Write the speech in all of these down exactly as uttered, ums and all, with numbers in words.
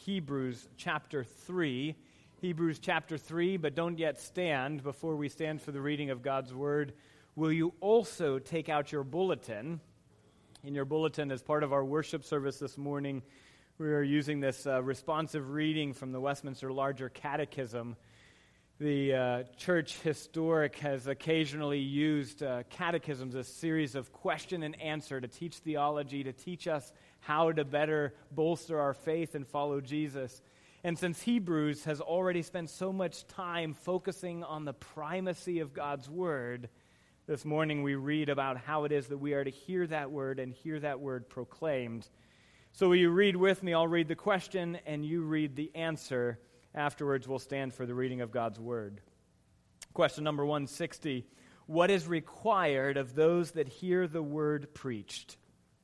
Hebrews chapter three. Hebrews chapter three, but don't yet stand. Before we stand for the reading of God's Word, will you also take out your bulletin? In your bulletin, as part of our worship service this morning, we are using this uh, responsive reading from the Westminster Larger Catechism. The uh, church historic has occasionally used uh, catechisms, a series of question and answer to teach theology, to teach us how to better bolster our faith and follow Jesus. And since Hebrews has already spent so much time focusing on the primacy of God's Word, this morning we read about how it is that we are to hear that Word and hear that Word proclaimed. So will you read with me? I'll read the question and you read the answer. Afterwards, we'll stand for the reading of God's Word. Question number one sixty. What is required of those that hear the Word preached?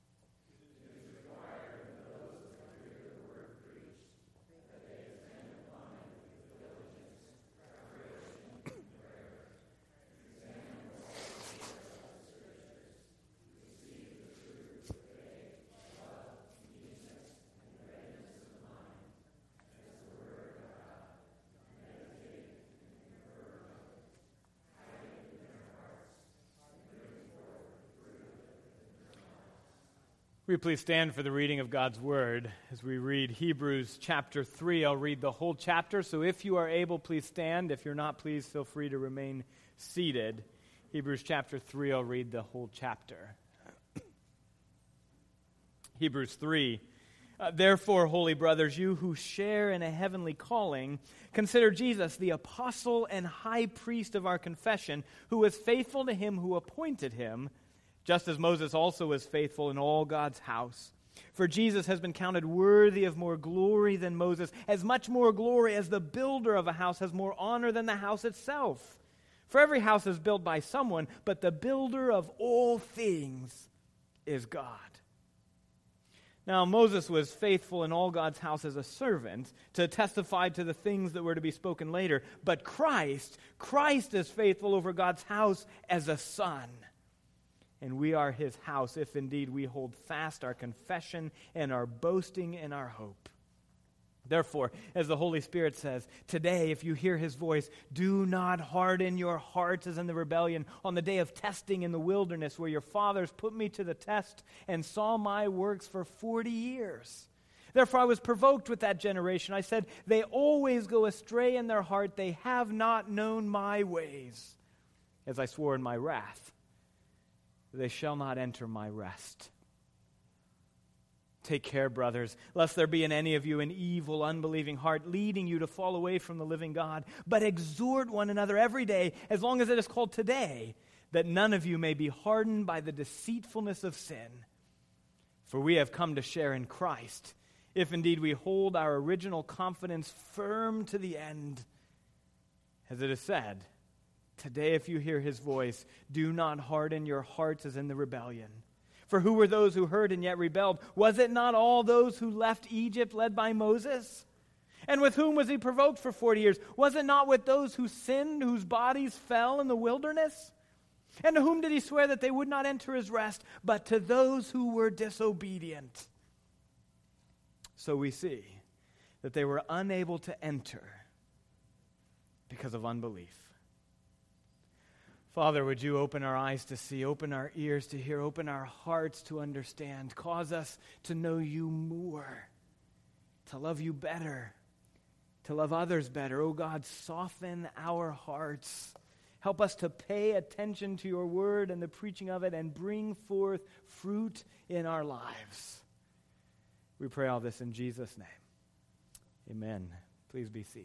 Will you please stand for the reading of God's Word as we read Hebrews chapter three. I'll read the whole chapter, so if you are able, please stand. If you're not, please feel free to remain seated. Hebrews chapter three, I'll read the whole chapter. Hebrews three. Uh, Therefore, holy brothers, you who share in a heavenly calling, consider Jesus, the apostle and high priest of our confession, who was faithful to him who appointed him, just as Moses also was faithful in all God's house. For Jesus has been counted worthy of more glory than Moses, as much more glory as the builder of a house has more honor than the house itself. For every house is built by someone, but the builder of all things is God. Now, Moses was faithful in all God's house as a servant to testify to the things that were to be spoken later. But Christ, Christ is faithful over God's house as a son. And we are his house, if indeed we hold fast our confession and our boasting in our hope. Therefore, as the Holy Spirit says, today, if you hear his voice, do not harden your hearts as in the rebellion on the day of testing in the wilderness, where your fathers put me to the test and saw my works for forty years. Therefore, I was provoked with that generation. I said, they always go astray in their heart. They have not known my ways. As I swore in my wrath, they shall not enter my rest. Take care, brothers, lest there be in any of you an evil, unbelieving heart, leading you to fall away from the living God. But exhort one another every day, as long as it is called today, that none of you may be hardened by the deceitfulness of sin. For we have come to share in Christ, if indeed we hold our original confidence firm to the end. As it is said, today, if you hear his voice, do not harden your hearts as in the rebellion. For who were those who heard and yet rebelled? Was it not all those who left Egypt led by Moses? And with whom was he provoked for forty years? Was it not with those who sinned, whose bodies fell in the wilderness? And to whom did he swear that they would not enter his rest, but to those who were disobedient? So we see that they were unable to enter because of unbelief. Father, would you open our eyes to see, open our ears to hear, open our hearts to understand, cause us to know you more, to love you better, to love others better. Oh God, soften our hearts. Help us to pay attention to your word and the preaching of it and bring forth fruit in our lives. We pray all this in Jesus' name. Amen. Please be seated.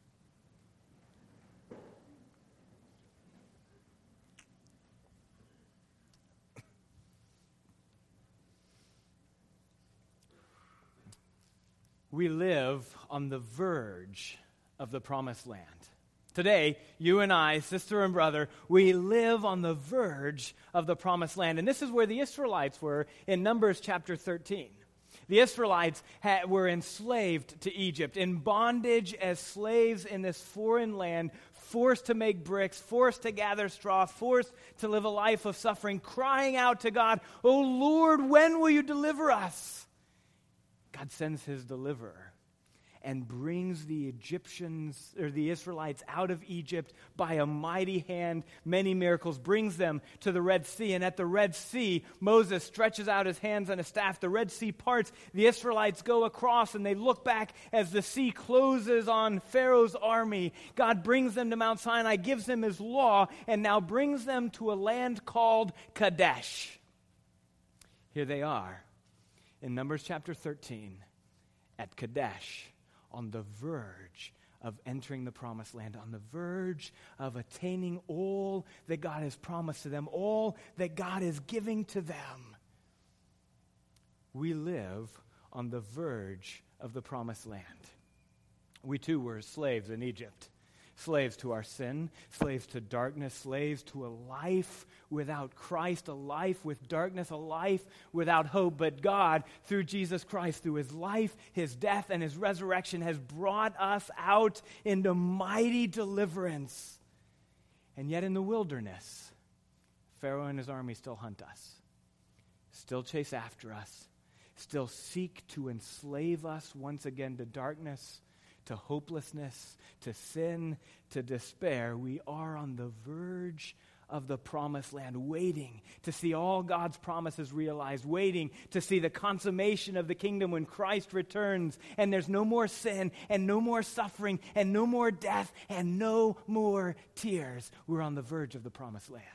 We live on the verge of the promised land. Today, you and I, sister and brother, we live on the verge of the promised land. And this is where the Israelites were in Numbers chapter thirteen. The Israelites had, were enslaved to Egypt, in bondage as slaves in this foreign land, forced to make bricks, forced to gather straw, forced to live a life of suffering, crying out to God, "Oh Lord, when will you deliver us?" God sends his deliverer. and brings the Egyptians or the Israelites out of Egypt by a mighty hand, many miracles, brings them to the Red Sea. And at the Red Sea, Moses stretches out his hands and a staff. The Red Sea parts. The Israelites go across and they look back as the sea closes on Pharaoh's army. God brings them to Mount Sinai, gives them his law, and now brings them to a land called Kadesh. Here they are in Numbers chapter thirteen at Kadesh, on the verge of entering the promised land, on the verge of attaining all that God has promised to them, all that God is giving to them. We live on the verge of the promised land. We too were slaves in Egypt. Slaves to our sin, slaves to darkness, slaves to a life without Christ, a life with darkness, a life without hope. But God, through Jesus Christ, through his life, his death, and his resurrection, has brought us out into mighty deliverance. And yet in the wilderness, Pharaoh and his army still hunt us, still chase after us, still seek to enslave us once again to darkness, to hopelessness, to sin, to despair. We are on the verge of the promised land, waiting to see all God's promises realized, waiting to see the consummation of the kingdom when Christ returns, and there's no more sin, and no more suffering, and no more death, and no more tears. We're on the verge of the promised land.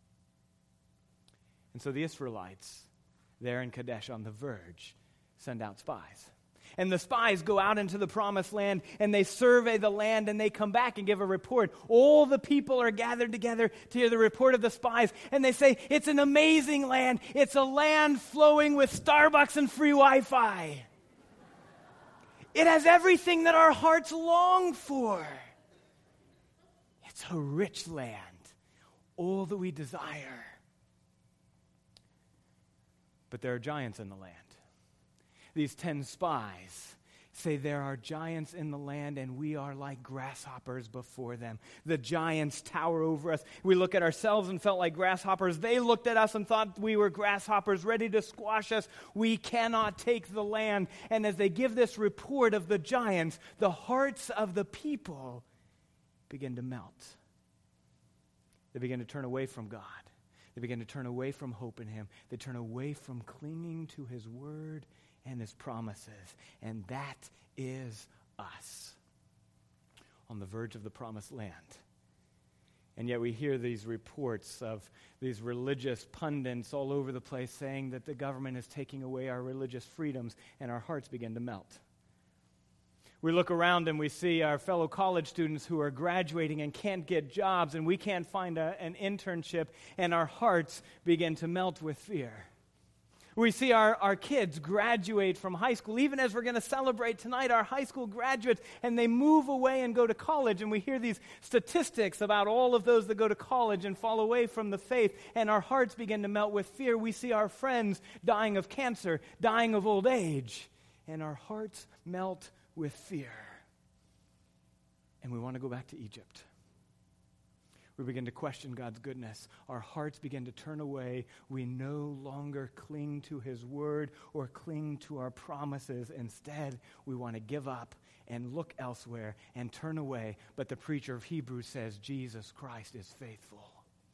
And so the Israelites, there in Kadesh on the verge, send out spies. And the spies go out into the promised land, and they survey the land, and they come back and give a report. All the people are gathered together to hear the report of the spies, and they say, it's an amazing land. It's a land flowing with Starbucks and free Wi-Fi. It has everything that our hearts long for. It's a rich land, all that we desire. But there are giants in the land. These ten spies say there are giants in the land, and we are like grasshoppers before them. The giants tower over us. We look at ourselves and felt like grasshoppers. They looked at us and thought we were grasshoppers ready to squash us. We cannot take the land. And as they give this report of the giants, the hearts of the people begin to melt. They begin to turn away from God. They begin to turn away from hope in him. They turn away from clinging to his word and his promises. And that is us on the verge of the promised land. And yet we hear these reports of these religious pundits all over the place saying that the government is taking away our religious freedoms, and our hearts begin to melt. We look around and we see our fellow college students who are graduating and can't get jobs, and we can't find a, an internship, and our hearts begin to melt with fear. We see our, our kids graduate from high school, even as we're going to celebrate tonight, our high school graduates, and they move away and go to college, and we hear these statistics about all of those that go to college and fall away from the faith, and our hearts begin to melt with fear. We see our friends dying of cancer, dying of old age, and our hearts melt with fear. And we want to go back to Egypt. We begin to question God's goodness. Our hearts begin to turn away. We no longer cling to his word or cling to our promises. Instead, we want to give up and look elsewhere and turn away. But the preacher of Hebrews says, Jesus Christ is faithful.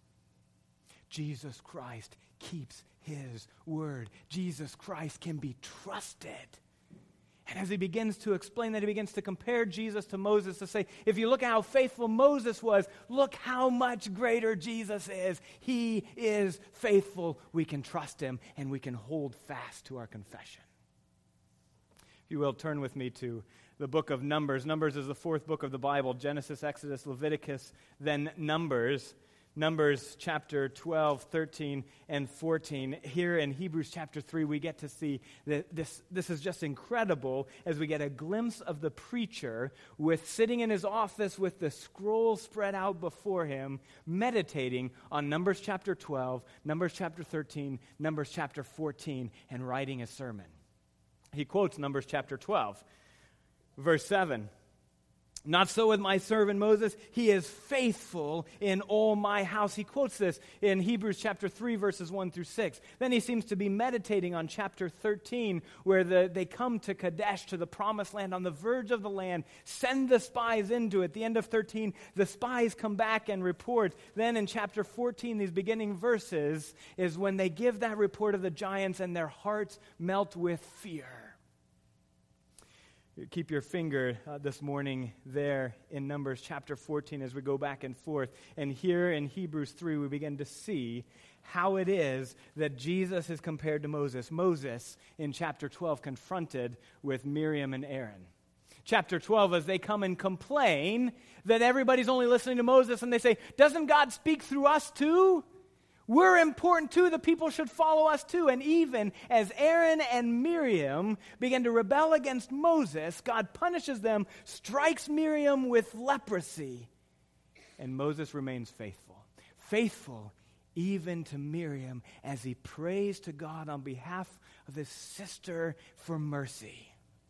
Jesus Christ keeps his word. Jesus Christ can be trusted. And as he begins to explain that, he begins to compare Jesus to Moses to say, if you look at how faithful Moses was, look how much greater Jesus is. He is faithful. We can trust him, and we can hold fast to our confession. If you will, turn with me to the book of Numbers. Numbers is the fourth book of the Bible. Genesis, Exodus, Leviticus, then Numbers. Numbers chapter twelve, thirteen, and fourteen. Here in Hebrews chapter three, we get to see that this, this is just incredible as we get a glimpse of the preacher with sitting in his office with the scroll spread out before him, meditating on Numbers chapter twelve, Numbers chapter thirteen, Numbers chapter fourteen, and writing a sermon. He quotes Numbers chapter twelve, verse seven. Not so with my servant Moses. He is faithful in all my house. He quotes this in Hebrews chapter three, verses one through six. Then he seems to be meditating on chapter thirteen, where the, they come to Kadesh, to the promised land, on the verge of the land, send the spies into it. At the end of thirteen, the spies come back and report. Then in chapter fourteen, these beginning verses, is when they give that report of the giants and their hearts melt with fear. Keep your finger uh, this morning there in Numbers chapter fourteen as we go back and forth. And here in Hebrews three, we begin to see how it is that Jesus is compared to Moses. Moses, in chapter twelve, confronted with Miriam and Aaron. Chapter twelve, as they come and complain that everybody's only listening to Moses, and they say, doesn't God speak through us too? We're important too. The people should follow us too. And even as Aaron and Miriam begin to rebel against Moses, God punishes them, strikes Miriam with leprosy. And Moses remains faithful. Faithful even to Miriam as he prays to God on behalf of his sister for mercy.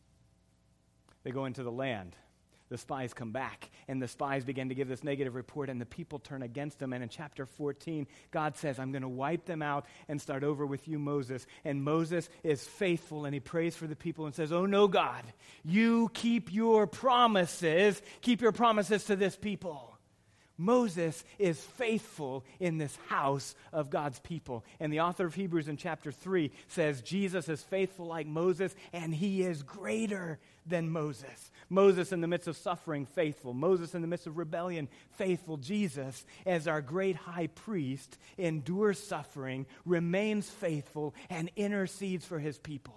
They go into the land. The spies come back, and the spies begin to give this negative report, and the people turn against them. And in chapter fourteen, God says, I'm going to wipe them out and start over with you, Moses. And Moses is faithful, and he prays for the people and says, oh no, God, you keep your promises. Keep your promises to this people. Moses is faithful in this house of God's people. And the author of Hebrews in chapter three says Jesus is faithful like Moses, and he is greater than Moses. Moses in the midst of suffering, faithful. Moses in the midst of rebellion, faithful. Jesus, as our great high priest, endures suffering, remains faithful, and intercedes for his people.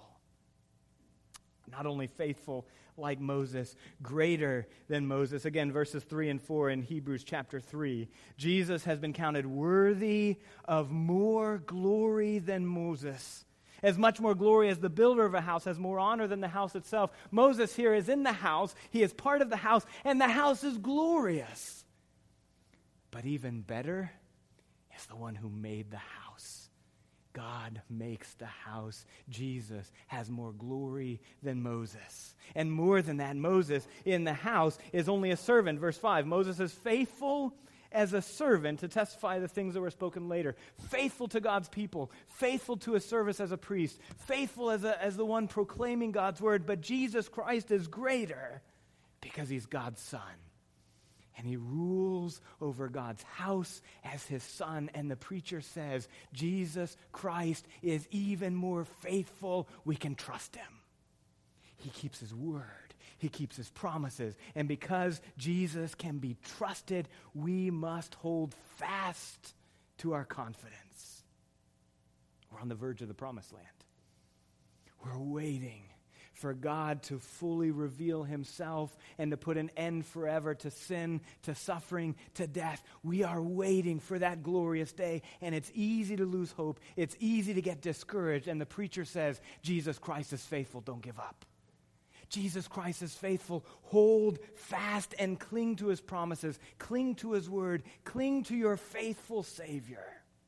Not only faithful like Moses, greater than Moses. Again, verses three and four in Hebrews chapter three. Jesus has been counted worthy of more glory than Moses. As much more glory as the builder of a house has more honor than the house itself. Moses here is in the house. He is part of the house, and the house is glorious. But even better is the one who made the house. God makes the house. Jesus has more glory than Moses. And more than that, Moses in the house is only a servant. Verse five, Moses is faithful as a servant to testify the things that were spoken later. Faithful to God's people. Faithful to his service as a priest. Faithful as, a, as the one proclaiming God's word. But Jesus Christ is greater because he's God's son. And he rules over God's house as his son. And the preacher says, Jesus Christ is even more faithful. We can trust him. He keeps his word. He keeps his promises. And because Jesus can be trusted, we must hold fast to our confidence. We're on the verge of the promised land. We're waiting for God to fully reveal himself and to put an end forever to sin, to suffering, to death. We are waiting for that glorious day, and it's easy to lose hope. It's easy to get discouraged, and the preacher says, Jesus Christ is faithful, don't give up. Jesus Christ is faithful. Hold fast and cling to his promises. Cling to his word. Cling to your faithful Savior.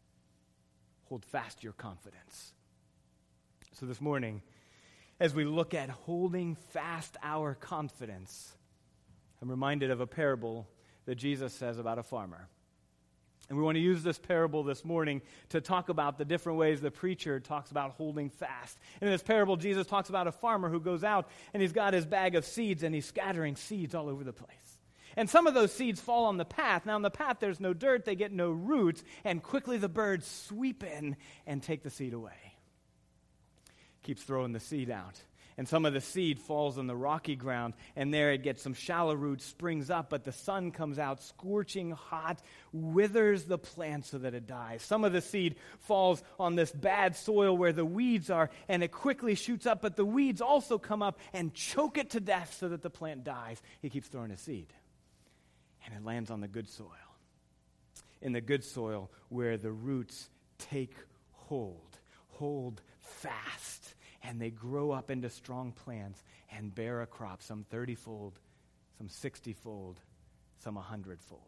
Hold fast your confidence. So this morning, as we look at holding fast our confidence, I'm reminded of a parable that Jesus says about a farmer. And we want to use this parable this morning to talk about the different ways the preacher talks about holding fast. In this parable, Jesus talks about a farmer who goes out and he's got his bag of seeds and he's scattering seeds all over the place. And some of those seeds fall on the path. Now on the path there's no dirt, they get no roots, and quickly the birds sweep in and take the seed away. Keeps throwing the seed out. And some of the seed falls on the rocky ground, and there it gets some shallow roots, springs up, but the sun comes out, scorching hot, withers the plant so that it dies. Some of the seed falls on this bad soil where the weeds are, and it quickly shoots up, but the weeds also come up and choke it to death so that the plant dies. He keeps throwing a seed, and it lands on the good soil. In the good soil where the roots take hold, hold fast, and they grow up into strong plants and bear a crop, some thirty-fold, some sixty-fold, some a hundred-fold.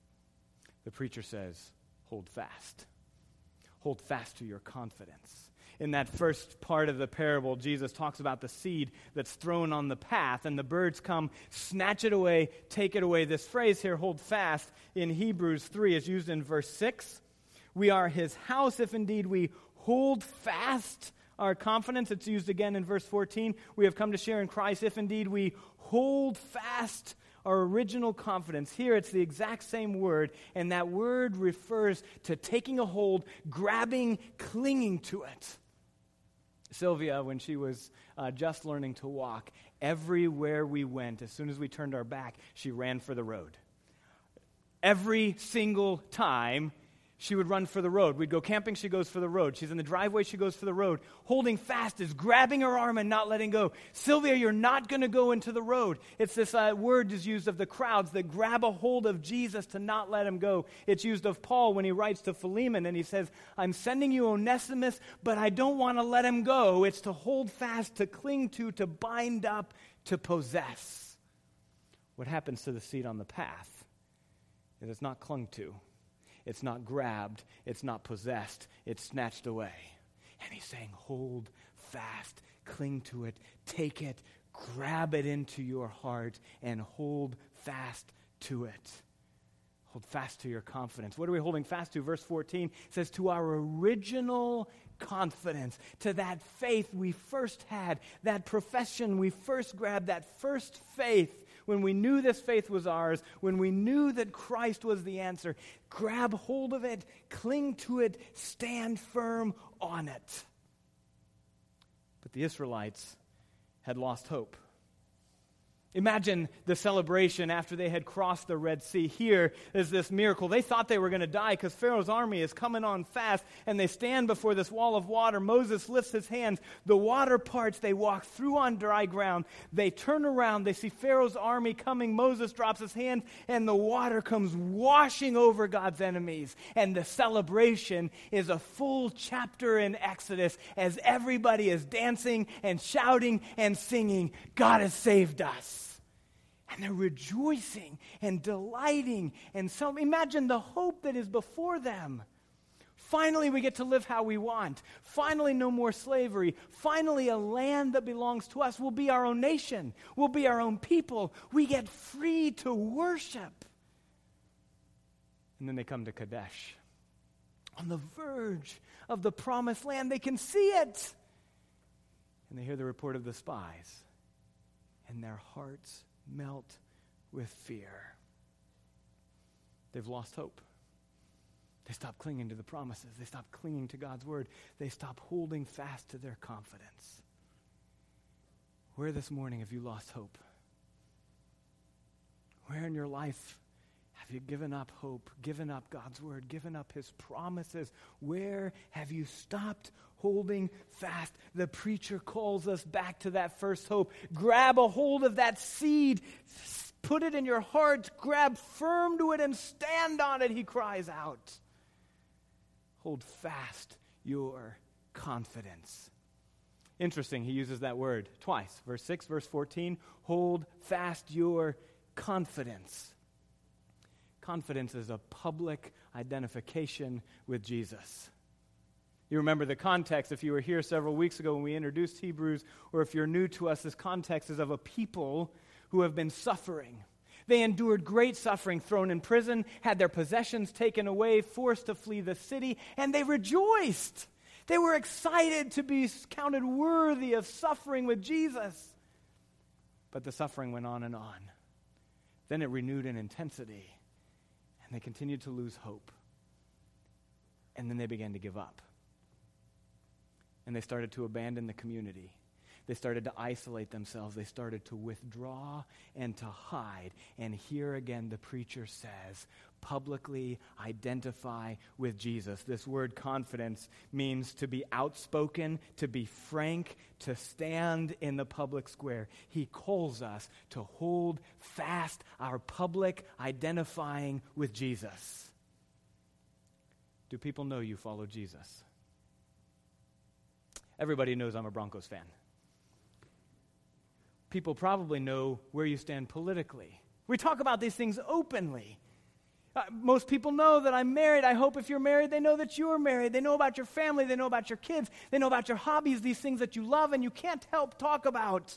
The preacher says, hold fast. Hold fast to your confidence. In that first part of the parable, Jesus talks about the seed that's thrown on the path, and the birds come, snatch it away, take it away. This phrase here, hold fast, in Hebrews three is used in verse six. We are his house if indeed we hold fast our confidence. It's used again in verse fourteen. We have come to share in Christ if indeed we hold fast our original confidence. Here it's the exact same word, and that word refers to taking a hold, grabbing, clinging to it. Sylvia, when she was uh, just learning to walk, everywhere we went, as soon as we turned our back, she ran for the road. Every single time, she would run for the road. We'd go camping, she goes for the road. She's in the driveway, she goes for the road. Holding fast is grabbing her arm and not letting go. Sylvia, you're not going to go into the road. It's this uh, word is used of the crowds that grab a hold of Jesus to not let him go. It's used of Paul when he writes to Philemon and he says, I'm sending you Onesimus, but I don't want to let him go. It's to hold fast, to cling to, to bind up, to possess. What happens to the seed on the path is it's not clung to. It's not grabbed. It's not possessed. It's snatched away. And he's saying, hold fast, cling to it, take it, grab it into your heart, and hold fast to it. Hold fast to your confidence. What are we holding fast to? Verse fourteen says, to our original confidence, to that faith we first had, that profession we first grabbed, that first faith. When we knew this faith was ours, when we knew that Christ was the answer, grab hold of it, cling to it, stand firm on it. But the Israelites had lost hope. Imagine the celebration after they had crossed the Red Sea. Here is this miracle. They thought they were going to die because Pharaoh's army is coming on fast, and they stand before this wall of water. Moses lifts his hands. The water parts. They walk through on dry ground. They turn around. They see Pharaoh's army coming. Moses drops his hands, and the water comes washing over God's enemies. And the celebration is a full chapter in Exodus as everybody is dancing and shouting and singing, God has saved us. And they're rejoicing and delighting. And so imagine the hope that is before them. Finally, we get to live how we want. Finally, no more slavery. Finally, a land that belongs to us will be our own nation. We'll be our own people. We get free to worship. And then they come to Kadesh. On the verge of the promised land, they can see it. And they hear the report of the spies. And their hearts melt with fear. They've lost hope. They stop clinging to the promises. They stop clinging to God's word. They stop holding fast to their confidence. Where this morning have you lost hope? Where in your life have you given up hope, given up God's word, given up his promises? Where have you stopped holding fast? The preacher calls us back to that first hope. Grab a hold of that seed. Put it in your heart. Grab firm to it and stand on it, he cries out. Hold fast your confidence. Interesting, he uses that word twice. Verse six, verse fourteen. Hold fast your confidence. Confidence is a public identification with Jesus. You remember the context if you were here several weeks ago when we introduced Hebrews, or if you're new to us, this context is of a people who have been suffering. They endured great suffering, thrown in prison, had their possessions taken away, forced to flee the city, and they rejoiced. They were excited to be counted worthy of suffering with Jesus. But the suffering went on and on. Then it renewed in intensity. And they continued to lose hope. And then they began to give up. And they started to abandon the community. They started to isolate themselves. They started to withdraw and to hide. And here again the preacher says, publicly identify with Jesus. This word confidence means to be outspoken, to be frank, to stand in the public square. He calls us to hold fast our public identifying with Jesus. Do people know you follow Jesus? Everybody knows I'm a Broncos fan. People probably know where you stand politically. We talk about these things openly. Uh, most people know that I'm married. I hope if you're married, they know that you're married. They know about your family. They know about your kids. They know about your hobbies, these things that you love and you can't help talk about.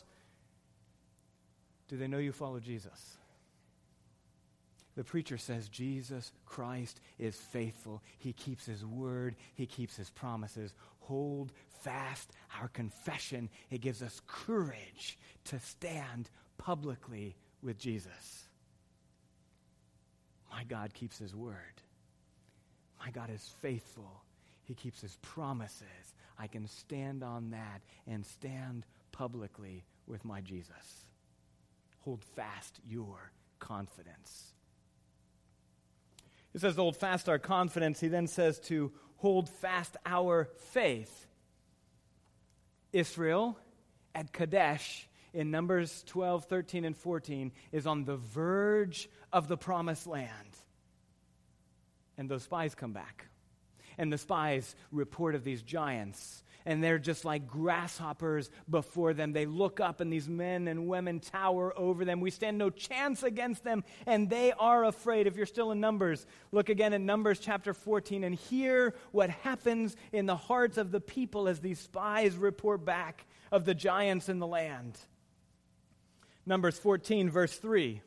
Do they know you follow Jesus? The preacher says Jesus Christ is faithful. He keeps his word. He keeps his promises. Hold fast our confession. It gives us courage to stand publicly with Jesus. My God keeps his word. My God is faithful. He keeps his promises. I can stand on that and stand publicly with my Jesus. Hold fast your confidence. It says to hold fast our confidence. He then says to hold fast our faith. Israel at Kadesh in Numbers twelve, thirteen, and fourteen is on the verge of the promised land. And those spies come back. And the spies report of these giants. And they're just like grasshoppers before them. They look up and these men and women tower over them. We stand no chance against them and they are afraid. If you're still in Numbers, look again in Numbers chapter fourteen and hear what happens in the hearts of the people as these spies report back of the giants in the land. Numbers fourteen, verse three.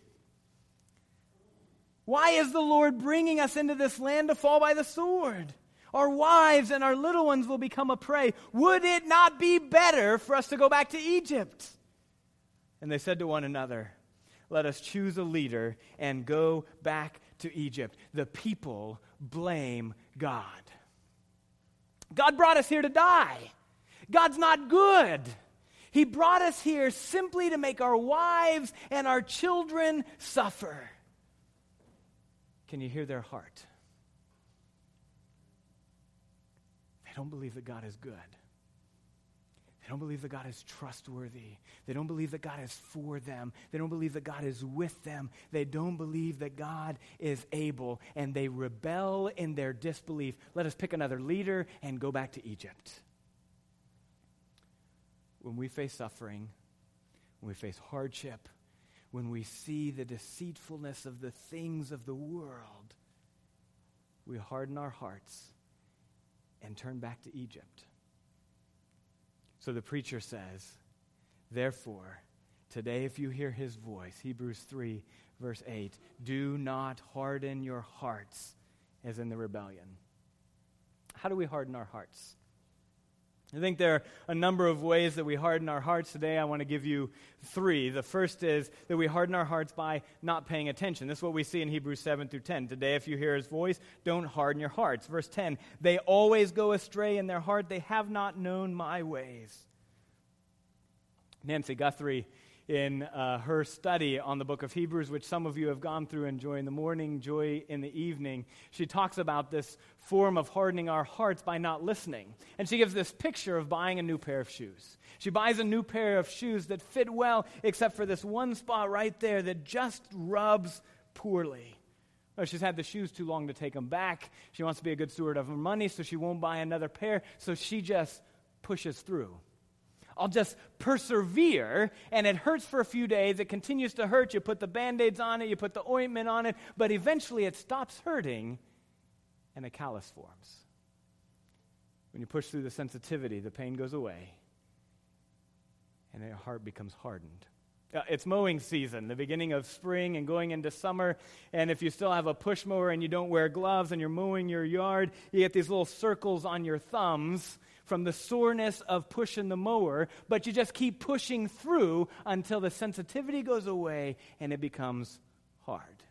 Why is the Lord bringing us into this land to fall by the sword? Our wives and our little ones will become a prey. Would it not be better for us to go back to Egypt? And they said to one another, let us choose a leader and go back to Egypt. The people blame God. God brought us here to die. God's not good. He brought us here simply to make our wives and our children suffer. Can you hear their heart? They don't believe that God is good. They don't believe that God is trustworthy. They don't believe that God is for them. They don't believe that God is with them. They don't believe that God is able, and they rebel in their disbelief. Let us pick another leader and go back to Egypt. When we face suffering, when we face hardship, when we see the deceitfulness of the things of the world, we harden our hearts and turn back to Egypt. So the preacher says, therefore, today if you hear his voice, Hebrews three, verse eight, do not harden your hearts as in the rebellion. How do we harden our hearts? I think there are a number of ways that we harden our hearts today. I want to give you three. The first is that we harden our hearts by not paying attention. This is what we see in Hebrews seven through ten. Today, if you hear his voice, don't harden your hearts. Verse ten, they always go astray in their heart. They have not known my ways. Nancy Guthrie, in uh, her study on the book of Hebrews, which some of you have gone through in Joy in the Morning, Joy in the Evening, she talks about this form of hardening our hearts by not listening. And she gives this picture of buying a new pair of shoes. She buys a new pair of shoes that fit well, except for this one spot right there that just rubs poorly. Well, she's had the shoes too long to take them back. She wants to be a good steward of her money, so she won't buy another pair, so she just pushes through. I'll just persevere, and it hurts for a few days. It continues to hurt. You put the Band-Aids on it, you put the ointment on it, but eventually it stops hurting, and a callus forms. When you push through the sensitivity, the pain goes away, and your heart becomes hardened. Uh, it's mowing season, the beginning of spring and going into summer, and if you still have a push mower and you don't wear gloves and you're mowing your yard, you get these little circles on your thumbs from the soreness of pushing the mower, but you just keep pushing through until the sensitivity goes away and it becomes hard.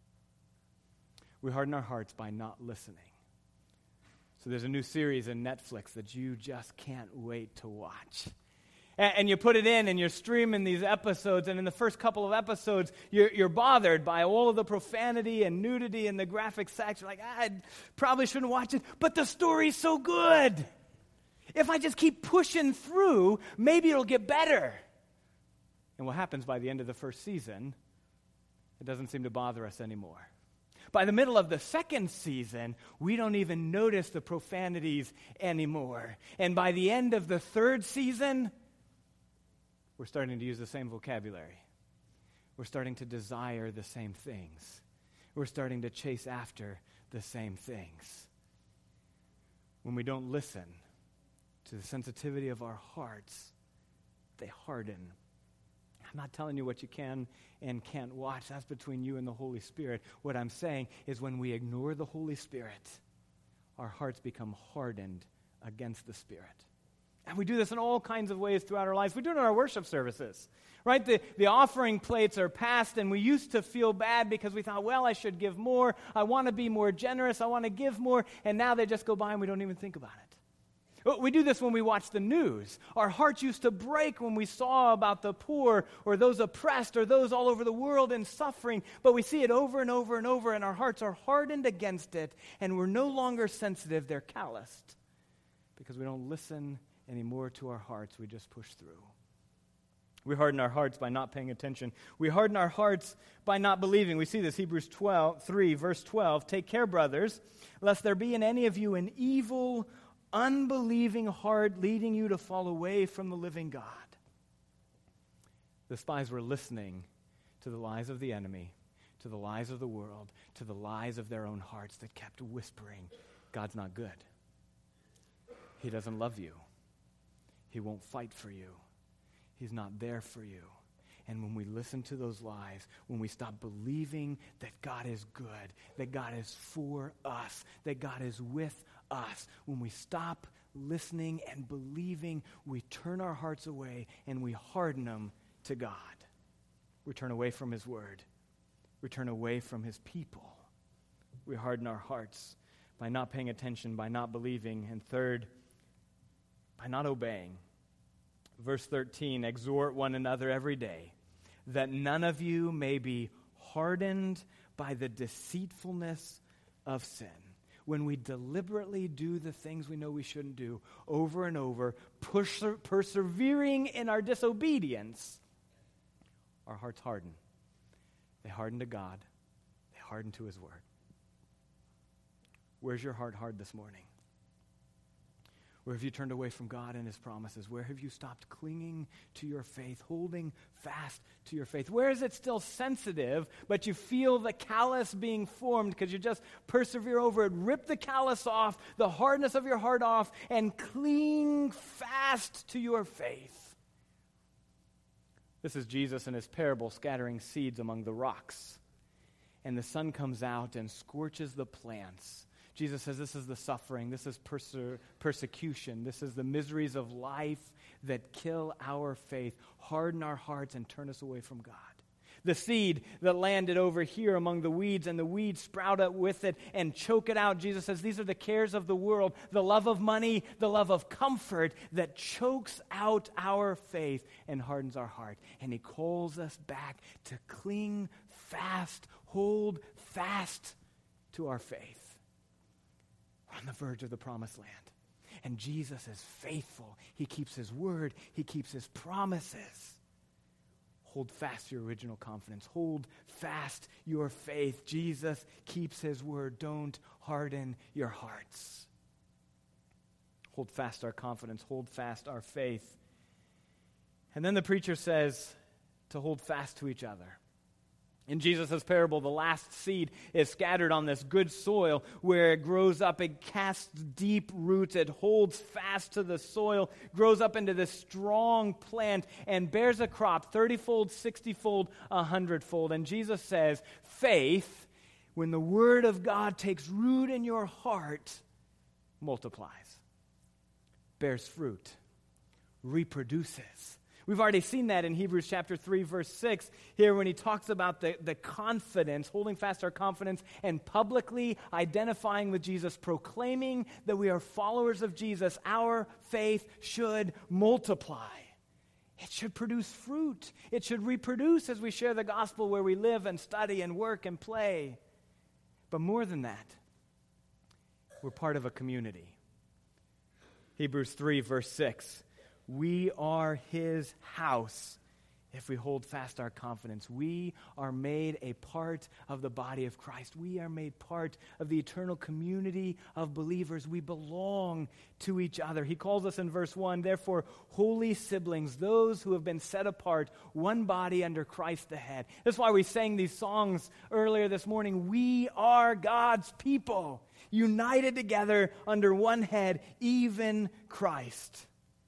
We harden our hearts by not listening. So there's a new series on Netflix that you just can't wait to watch. And, and you put it in and you're streaming these episodes, and in the first couple of episodes, you're, you're bothered by all of the profanity and nudity and the graphic sex. You're like, I probably shouldn't watch it, but the story's so good. If I just keep pushing through, maybe it'll get better. And what happens by the end of the first season, it doesn't seem to bother us anymore. By the middle of the second season, we don't even notice the profanities anymore. And by the end of the third season, we're starting to use the same vocabulary. We're starting to desire the same things. we're starting to chase after the same things. When we don't listen to the sensitivity of our hearts, they harden. I'm not telling you what you can and can't watch. That's between you and the Holy Spirit. What I'm saying is when we ignore the Holy Spirit, our hearts become hardened against the Spirit. And we do this in all kinds of ways throughout our lives. We do it in our worship services, right? The, the offering plates are passed, and we used to feel bad because we thought, well, I should give more. I want to be more generous. I want to give more. And now they just go by and we don't even think about it. We do this when we watch the news. Our hearts used to break when we saw about the poor or those oppressed or those all over the world in suffering, but we see it over and over and over, and our hearts are hardened against it, and we're no longer sensitive. They're calloused because we don't listen anymore to our hearts. We just push through. We harden our hearts by not paying attention. We harden our hearts by not believing. We see this, Hebrews twelve, three, verse twelve. Take care, brothers, lest there be in any of you an evil, unbelieving heart leading you to fall away from the living God. The spies were listening to the lies of the enemy, to the lies of the world, to the lies of their own hearts that kept whispering, God's not good. He doesn't love you. He won't fight for you. He's not there for you. And when we listen to those lies, when we stop believing that God is good, that God is for us, that God is with us, when we stop listening and believing, we turn our hearts away and we harden them to God. We turn away from His word. We turn away from His people. We harden our hearts by not paying attention, by not believing, and third, by not obeying. Verse thirteen, exhort one another every day, that none of you may be hardened by the deceitfulness of sin. When we deliberately do the things we know we shouldn't do over and over, push, persevering in our disobedience, our hearts harden. They harden to God. They harden to His word. Where's your heart hard this morning? Where have you turned away from God and His promises? Where have you stopped clinging to your faith, holding fast to your faith? Where is it still sensitive, but you feel the callus being formed because you just persevere over it? Rip the callus off, the hardness of your heart off, and cling fast to your faith. This is Jesus in His parable scattering seeds among the rocks. And the sun comes out and scorches the plants. Jesus says this is the suffering, this is perse- persecution, this is the miseries of life that kill our faith, harden our hearts, and turn us away from God. The seed that landed over here among the weeds, and the weeds sprout up with it and choke it out. Jesus says these are the cares of the world, the love of money, the love of comfort that chokes out our faith and hardens our heart. And He calls us back to cling fast, hold fast to our faith. We're on the verge of the promised land. And Jesus is faithful. He keeps His word. He keeps His promises. Hold fast your original confidence. Hold fast your faith. Jesus keeps His word. Don't harden your hearts. Hold fast our confidence. Hold fast our faith. And then the preacher says to hold fast to each other. In Jesus' parable, the last seed is scattered on this good soil where it grows up, it casts deep roots, it holds fast to the soil, grows up into this strong plant and bears a crop thirty-fold, sixty-fold, one hundred-fold. And Jesus says, faith, when the word of God takes root in your heart, multiplies, bears fruit, reproduces. We've already seen that in Hebrews chapter three, verse six, here when he talks about the, the confidence, holding fast our confidence, and publicly identifying with Jesus, proclaiming that we are followers of Jesus. Our faith should multiply. It should produce fruit. It should reproduce as we share the gospel where we live and study and work and play. But more than that, we're part of a community. Hebrews three, verse six. We are His house if we hold fast our confidence. We are made a part of the body of Christ. We are made part of the eternal community of believers. We belong to each other. He calls us in verse one, therefore, holy siblings, those who have been set apart, one body under Christ the head. That's why we sang these songs earlier this morning. We are God's people, united together under one head, even Christ.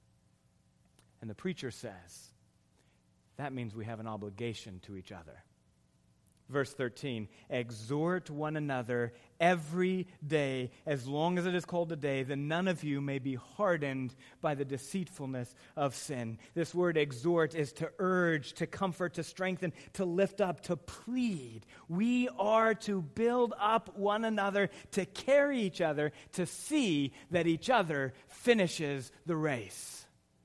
And the preacher says, that means we have an obligation to each other. Verse thirteen, exhort one another every day, as long as it is called today, that none of you may be hardened by the deceitfulness of sin. This word exhort is to urge, to comfort, to strengthen, to lift up, to plead. We are to build up one another, to carry each other, to see that each other finishes the race.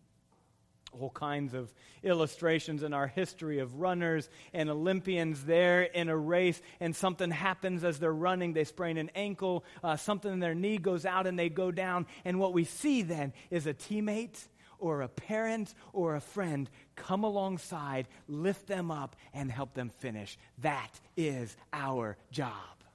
All kinds of illustrations in our history of runners and Olympians there in a race, and something happens as they're running. They sprain an ankle, uh, something in their knee goes out, and they go down. And what we see then is a teammate or a parent or a friend come alongside, lift them up, and help them finish. That is our job,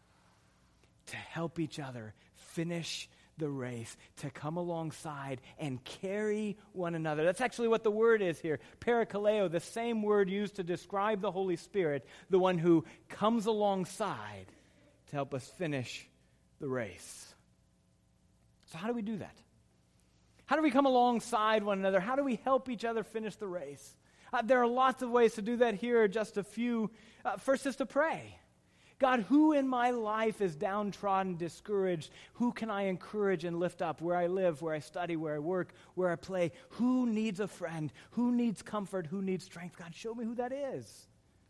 to help each other finish the race, to come alongside and carry one another. That's actually what the word is here. Parakaleo, the same word used to describe the Holy Spirit, the one who comes alongside to help us finish the race. So how do we do that? How do we come alongside one another? How do we help each other finish the race? Uh, there are lots of ways to do that. Here are just a few. Uh, first is to pray. God, who in my life is downtrodden, discouraged? Who can I encourage and lift up? Where I live, where I study, where I work, where I play. Who needs a friend? Who needs comfort? Who needs strength? God, show me who that is.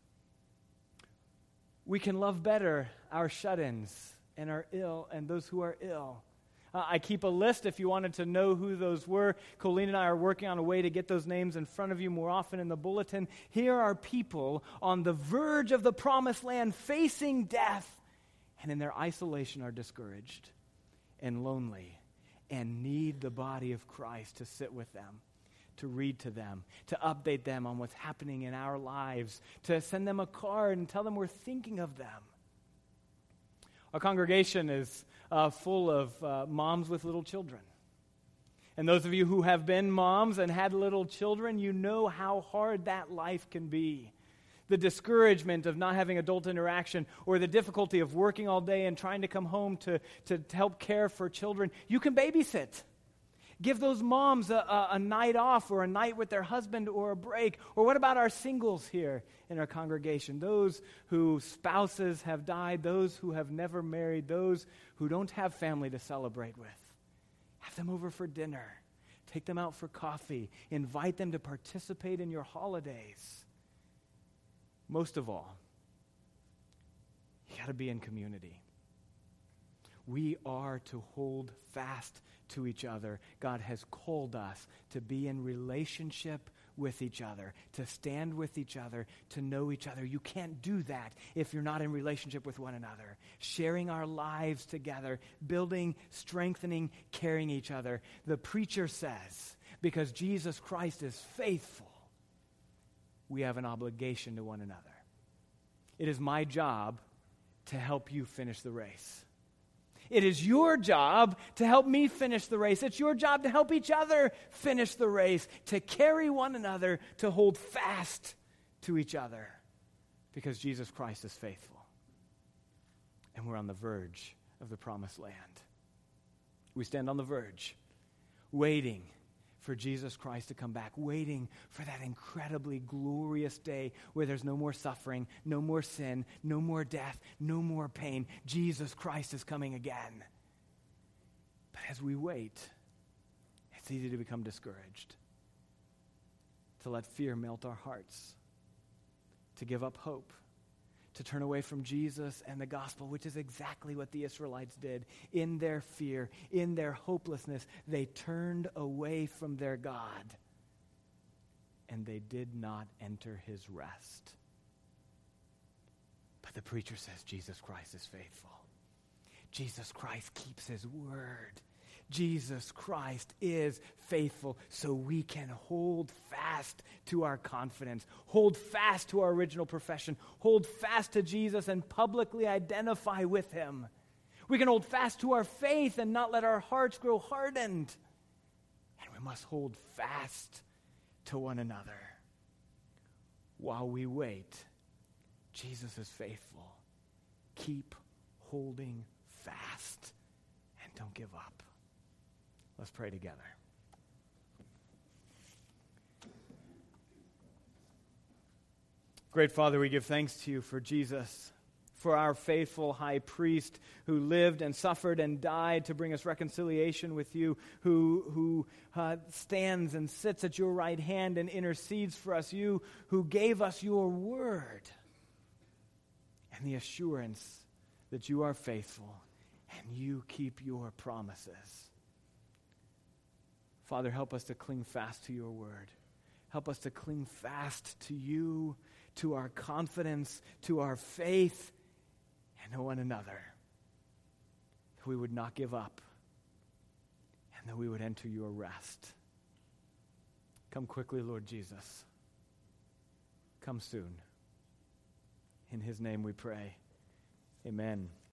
We can love better our shut-ins and our ill and those who are ill. Uh, I keep a list if you wanted to know who those were. Colleen and I are working on a way to get those names in front of you more often in the bulletin. Here are people on the verge of the promised land, facing death, and in their isolation are discouraged and lonely and need the body of Christ to sit with them, to read to them, to update them on what's happening in our lives, to send them a card and tell them we're thinking of them. Our congregation is uh, full of uh, moms with little children. And those of you who have been moms and had little children, you know how hard that life can be. The discouragement of not having adult interaction, or the difficulty of working all day and trying to come home to, to, to help care for children. You can babysit. Give those moms a, a, a night off, or a night with their husband, or a break. Or what about our singles here in our congregation? Those whose spouses have died, those who have never married, those who don't have family to celebrate with. Have them over for dinner. Take them out for coffee. Invite them to participate in your holidays. Most of all, you got to be in community. We are to hold fast to each other. God has called us to be in relationship with each other, to stand with each other, to know each other. You can't do that if you're not in relationship with one another. Sharing our lives together, building, strengthening, carrying each other. The preacher says, because Jesus Christ is faithful, we have an obligation to one another. It is my job to help you finish the race. It is your job to help me finish the race. It's your job to help each other finish the race, to carry one another, to hold fast to each other, because Jesus Christ is faithful. And we're on the verge of the promised land. We stand on the verge, waiting for Jesus Christ to come back, waiting for that incredibly glorious day where there's no more suffering, no more sin, no more death, no more pain. Jesus Christ is coming again. But as we wait, it's easy to become discouraged, to let fear melt our hearts, to give up hope, to turn away from Jesus and the gospel, which is exactly what the Israelites did. In their fear, in their hopelessness, they turned away from their God, and they did not enter his rest. But the preacher says Jesus Christ is faithful. Jesus Christ keeps his word. Jesus Christ is faithful, so we can hold fast to our confidence, hold fast to our original profession, hold fast to Jesus and publicly identify with him. We can hold fast to our faith and not let our hearts grow hardened. And we must hold fast to one another. While we wait, Jesus is faithful. Keep holding fast and don't give up. Let's pray together. Great Father, we give thanks to you for Jesus, for our faithful high priest who lived and suffered and died to bring us reconciliation with you, who, who uh, stands and sits at your right hand and intercedes for us, you who gave us your word and the assurance that you are faithful and you keep your promises. Father, help us to cling fast to your word. Help us to cling fast to you, to our confidence, to our faith, and to one another. That we would not give up, and that we would enter your rest. Come quickly, Lord Jesus. Come soon. In his name we pray. Amen.